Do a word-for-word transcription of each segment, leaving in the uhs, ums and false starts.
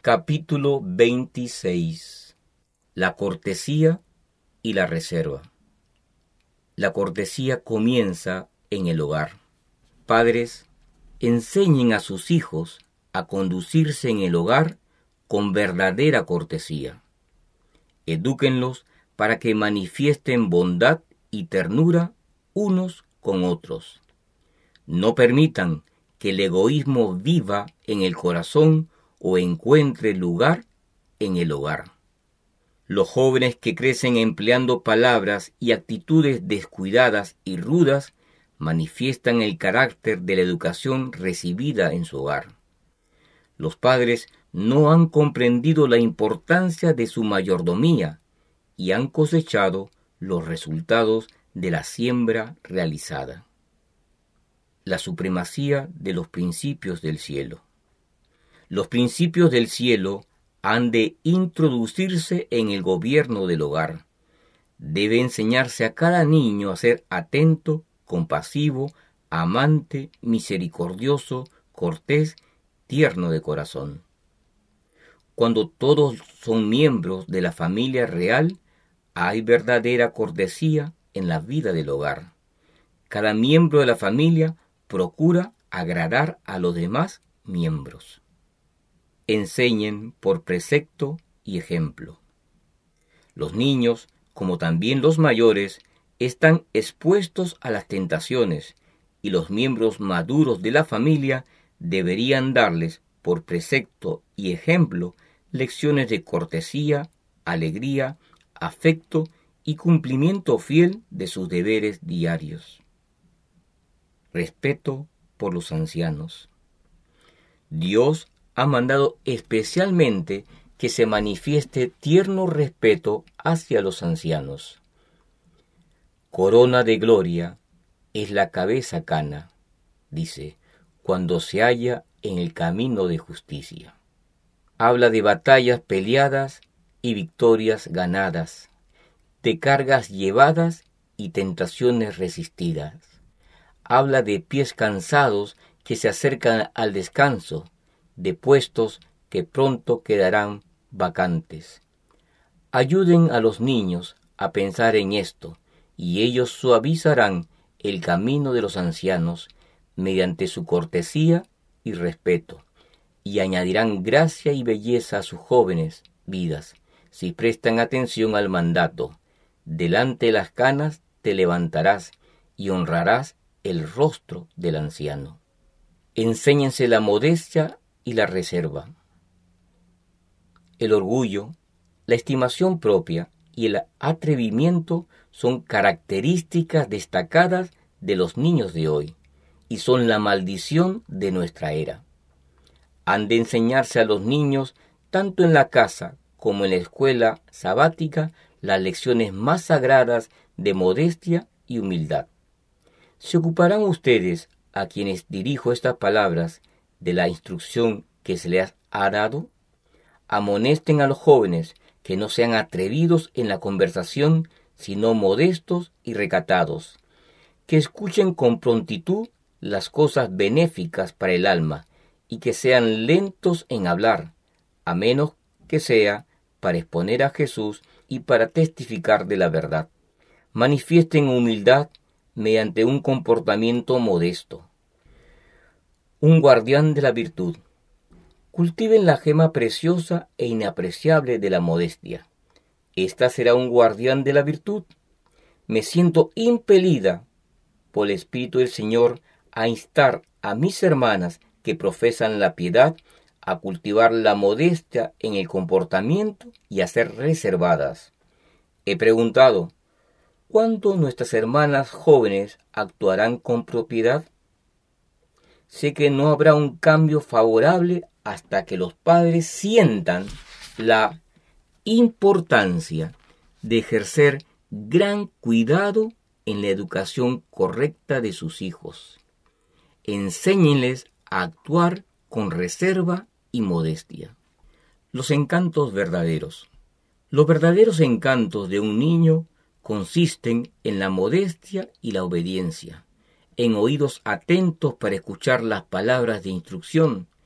Capítulo veintiséis. La cortesía y la reserva. La cortesía comienza en el hogar. Padres, enseñen a sus hijos a conducirse en el hogar con verdadera cortesía. Edúquenlos para que manifiesten bondad y ternura unos con otros. No permitan que el egoísmo viva en el corazón o encuentre lugar en el hogar. Los jóvenes que crecen empleando palabras y actitudes descuidadas y rudas manifiestan el carácter de la educación recibida en su hogar. Los padres no han comprendido la importancia de su mayordomía y han cosechado los resultados de la siembra realizada. La supremacía de los principios del cielo. Los principios del cielo han de introducirse en el gobierno del hogar. Debe enseñarse a cada niño a ser atento, compasivo, amante, misericordioso, cortés, tierno de corazón. Cuando todos son miembros de la familia real, hay verdadera cortesía en la vida del hogar. Cada miembro de la familia procura agradar a los demás miembros. Enseñen por precepto y ejemplo. Los niños, como también los mayores, están expuestos a las tentaciones y los miembros maduros de la familia deberían darles, por precepto y ejemplo, lecciones de cortesía, alegría, afecto y cumplimiento fiel de sus deberes diarios. Respeto por los ancianos. Dios ha mandado especialmente que se manifieste tierno respeto hacia los ancianos. Corona de gloria es la cabeza cana, dice, cuando se halla en el camino de justicia. Habla de batallas peleadas y victorias ganadas, de cargas llevadas y tentaciones resistidas. Habla de pies cansados que se acercan al descanso, de puestos que pronto quedarán vacantes. Ayuden a los niños a pensar en esto, y ellos suavizarán el camino de los ancianos mediante su cortesía y respeto, y añadirán gracia y belleza a sus jóvenes vidas, si prestan atención al mandato: delante de las canas te levantarás y honrarás el rostro del anciano. Enséñense la modestia y la reserva. El orgullo, la estimación propia y el atrevimiento son características destacadas de los niños de hoy y son la maldición de nuestra era. Han de enseñarse a los niños, tanto en la casa como en la escuela sabática, las lecciones más sagradas de modestia y humildad. ¿Se ocuparán ustedes, a quienes dirijo estas palabras, de la instrucción que se les ha dado? Amonesten a los jóvenes que no sean atrevidos en la conversación, sino modestos y recatados, que escuchen con prontitud las cosas benéficas para el alma y que sean lentos en hablar, a menos que sea para exponer a Jesús y para testificar de la verdad. Manifiesten humildad mediante un comportamiento modesto. Un guardián de la virtud. Cultiven la gema preciosa e inapreciable de la modestia. Esta será un guardián de la virtud. Me siento impelida por el Espíritu del Señor a instar a mis hermanas que profesan la piedad a cultivar la modestia en el comportamiento y a ser reservadas. He preguntado, ¿cuándo nuestras hermanas jóvenes actuarán con propiedad? Sé que no habrá un cambio favorable hasta que los padres sientan la importancia de ejercer gran cuidado en la educación correcta de sus hijos. Enséñenles a actuar con reserva y modestia. Los encantos verdaderos. Los verdaderos encantos de un niño consisten en la modestia y la obediencia, en oídos atentos para escuchar las palabras de instrucción,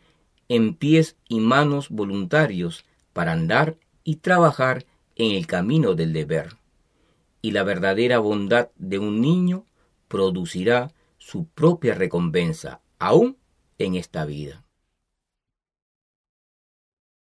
en pies y manos voluntarios para andar y trabajar en el camino del deber. Y la verdadera bondad de un niño producirá su propia recompensa, aún en esta vida.